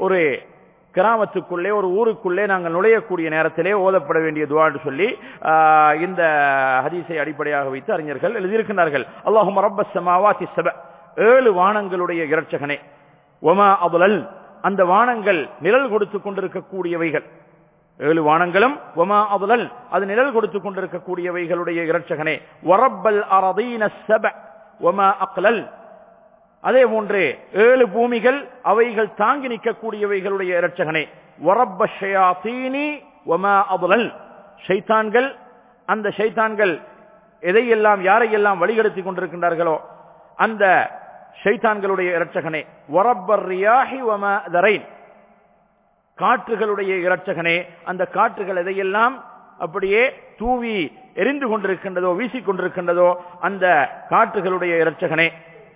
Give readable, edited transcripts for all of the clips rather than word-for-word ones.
ஒரு கிராமத்துக்குள்ளே ஒரு ஊருக்குள்ளே நாங்கள் நுழையக்கூடிய நேரத்திலே ஓதப்பட வேண்டிய துஆ என்று சொல்லி இந்த ஹதீஸை அடிப்படையாக வைத்து அறிஞர்கள் எழுதியிருக்கிறார்கள். அல்லாஹும்ம ரப்பஸ் ஸமாவாத்தி ஸப, 7 வானங்களுடைய இரட்சகனே, வமா அضلல், அந்த வானங்கள் நிழல் கொடுத்துக் கொண்டிருக்கக்கூடியவைகள், 7 வானங்களும் வமா அضلல், அது நிழல் கொடுத்துக் கொண்டிருக்கக்கூடியவைகளுடைய இரட்சகனே, வரப்பல் அரதீன ஸப வமா அக்லல், அதே போன்று 7 பூமிகள் அவைகள் தாங்கி நிற்கக்கூடியவைகளுடைய இரட்சகனே, வரப்ப ஷயாத்தீனி வமா அضلல், ஷைத்தான்கள், அந்த ஷைத்தான்கள் எதையெல்லாம் யாரையெல்லாம் வழிகெடுத்துக் கொண்டிருக்கின்றார்களோ அந்த ஷைத்தான்களுடைய இரட்சகனே, வரப்பர் ரியாஹி வமா தரைன், காற்றுகளுடைய இரட்சகனே, அந்த காற்றுகள் எதையெல்லாம் அப்படியே தூவி எரிந்து கொண்டிருக்கின்றதோ வீசிக் கொண்டிருக்கின்றதோ அந்த காற்றுகளுடைய இரட்சகனே,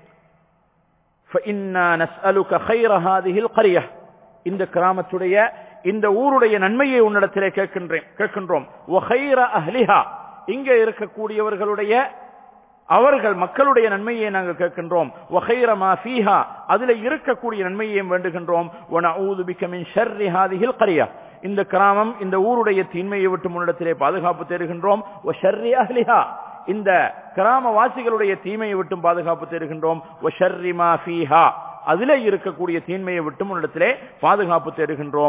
فإنا نسألك خير هذه القرية, இந்த கிராமத்துடைய இந்த ஊருடைய நன்மையை உன்னிடத்திலே கேட்கின்றோம். وخير أهلها, இங்கே இருக்கக்கூடியவர்களுடைய அவர்கள் மக்களுடைய நன்மையை நாங்கள் கேட்கின்றோம். وخير ما فيها, அதிலே இருக்கக்கூடிய நன்மையையும் வேண்டுகின்றோம். ونعوذ بك من شر هذه القرية, இந்த கிராமம் இந்த ஊருடைய தீமையை விட்டு முன்னிடத்திலே பாதுகாப்பு தேடுகின்றோம். وشر أهلها, இந்த கிராமவாசிகளுடைய தீமையை விட்டும் பாதுகாப்பு தேடுகின்றோம். وشر ما فيها, அதிலே இருக்கக்கூடிய தீமையை விட்டும் முன்னிடத்திலே பாதுகாப்பு தேடுகின்றோம்.